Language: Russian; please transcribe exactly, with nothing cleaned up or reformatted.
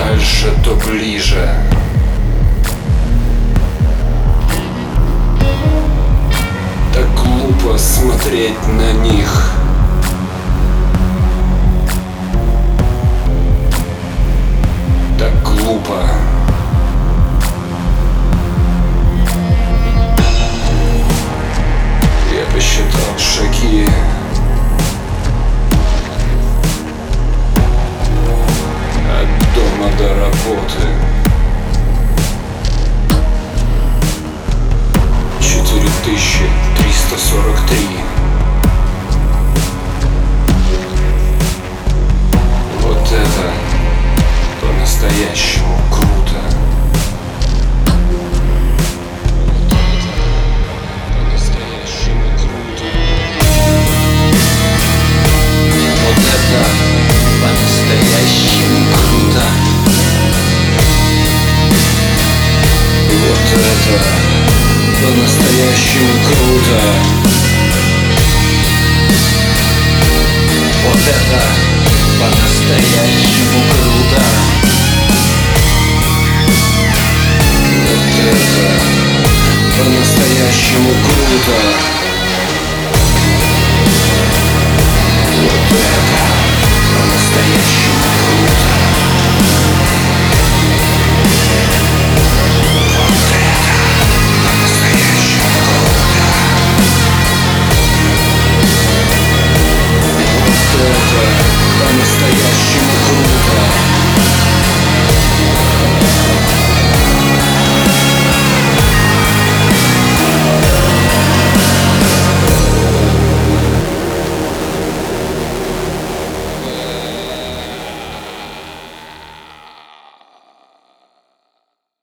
дальше, то ближе. Так глупо смотреть на них. Так глупо. Я посчитал шаги. От дома до работы. Четыре тысячи триста сорок три. Вот это по-настоящему круто. По-настоящему круто. Вот это по-настоящему круто. Вот это по-настоящему круто. Вот это по-настоящему круто. Вот это по-настоящему круто.